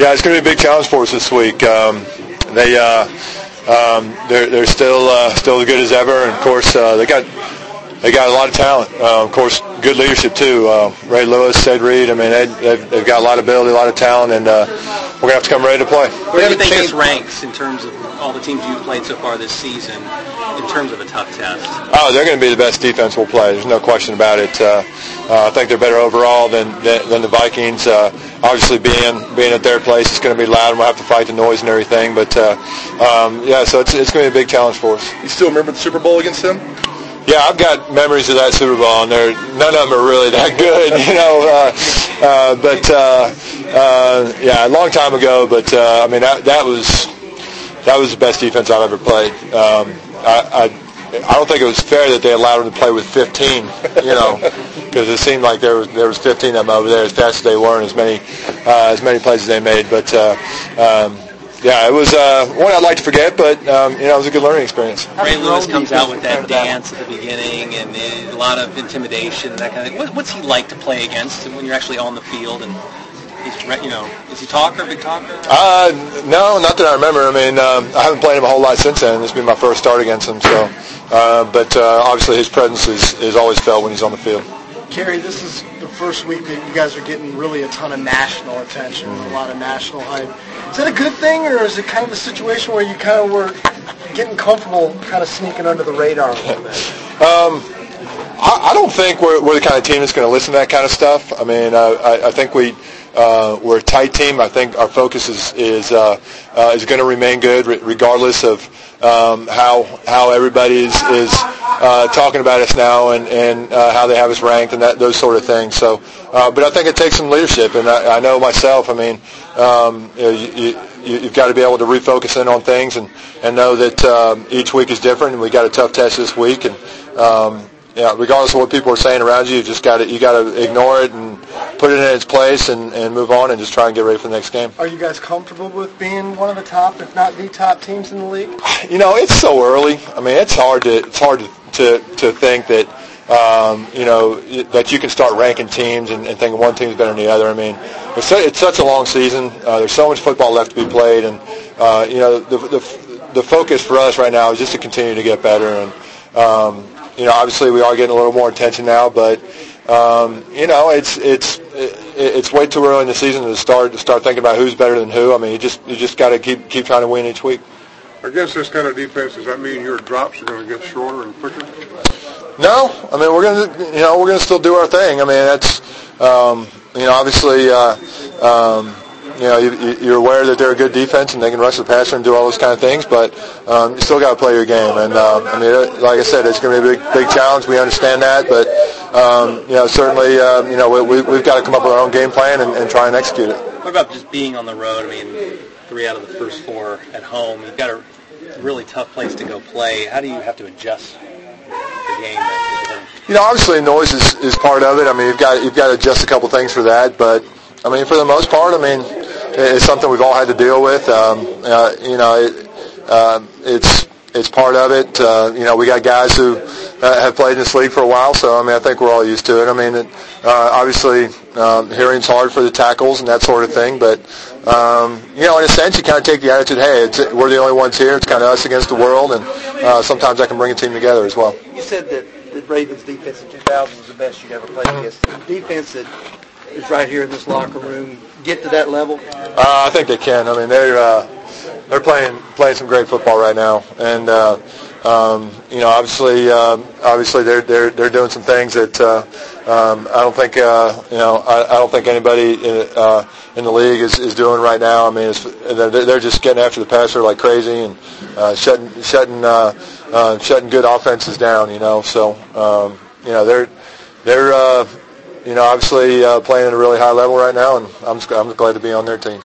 Yeah, it's going to be a big challenge for us this week. They're still as good as ever, and of course they got a lot of talent. Of course, good leadership too. Ray Lewis, Ed Reed. I mean, they've got a lot of ability, a lot of talent, and we're gonna have to come ready to play. Where do you think this ranks in terms of all the teams you've played so far this season, in terms of a tough test? Oh, they're going to be the best defense we'll play. There's no question about it. I think they're better overall than the Vikings. Obviously, being at their place, it's going to be loud, and we'll have to fight the noise and everything. But yeah, so it's going to be a big challenge for us. You still remember the Super Bowl against them? Yeah, I've got memories of that Super Bowl, and none of them are really that good, you know. Yeah, a long time ago. But I mean, that was the best defense I've ever played. I don't think it was fair that they allowed them to play with 15, you know, because it seemed like there was 15 of them over there as fast as they were, and as many plays as they made. But yeah, it was one I'd like to forget, but you know, it was a good learning experience. Ray Lewis comes out with that dance at the beginning, and a lot of intimidation and that kind of thing. What's he like to play against when you're actually on the field? And he's, you know, is he a big talker? No, not that I remember. I mean, I haven't played him a whole lot since then. This will be my first start against him. So, but obviously his presence is always felt when he's on the field. Kerry, this is the first week that you guys are getting really a ton of national attention, a lot of national hype. Is that a good thing, or is it kind of a situation where you kind of were getting comfortable kind of sneaking under the radar a little bit? I don't think we're the kind of team that's going to listen to that kind of stuff. I mean, I think we're a tight team. I think our focus is going to remain good regardless of how everybody is talking about us now and how they have us ranked and those sort of things. So, but I think it takes some leadership, and I know myself. I mean, you've got to be able to refocus in on things and know that each week is different, and we got a tough test this week, and yeah, regardless of what people are saying around you, you got to ignore it and put it in its place and move on and just try and get ready for the next game. Are you guys comfortable with being one of the top, if not the top teams in the league? You know, it's so early. I mean, it's hard to think that you know, that you can start ranking teams and thinking one team's better than the other. I mean, it's such a long season. There's so much football left to be played, and you know, the focus for us right now is just to continue to get better. And you know, obviously we are getting a little more attention now, but you know, it's way too early in the season to start thinking about who's better than who. I mean, you just got to keep trying to win each week. Against this kind of defense, does that mean your drops are going to get shorter and quicker? No, I mean we're going to still do our thing. I mean that's you know, obviously you know, you're aware that they're a good defense and they can rush the passer and do all those kind of things, but you still got to play your game. And I mean, like I said, it's going to be a big challenge. We understand that, but you know, certainly you know, we've got to come up with our own game plan and try and execute it. What about just being on the road? I mean, 3 out of the first 4 at home. You've got a really tough place to go play. How do you have to adjust the game? You know, obviously noise is part of it. I mean, you've got to adjust a couple things for that, but I mean, for the most part, I mean, it's something we've all had to deal with. You know, it's part of it. You know, we got guys who have played in this league for a while, so I mean, I think we're all used to it. I mean, obviously, hearing's hard for the tackles and that sort of thing, but you know, in a sense, you kind of take the attitude, hey, we're the only ones here. It's kind of us against the world, and sometimes that can bring a team together as well. You said that the Ravens defense in 2000 was the best you'd ever played against. The defense that is right here in this locker room get to that level? I think they can. I mean, they're playing some great football right now, and you know, obviously they're doing some things that I don't think you know, I don't think anybody in the league is doing right now. I mean, they're just getting after the passer like crazy and shutting good offenses down. You know, so you know, they're you know, obviously playing at a really high level right now, and I'm glad to be on their team.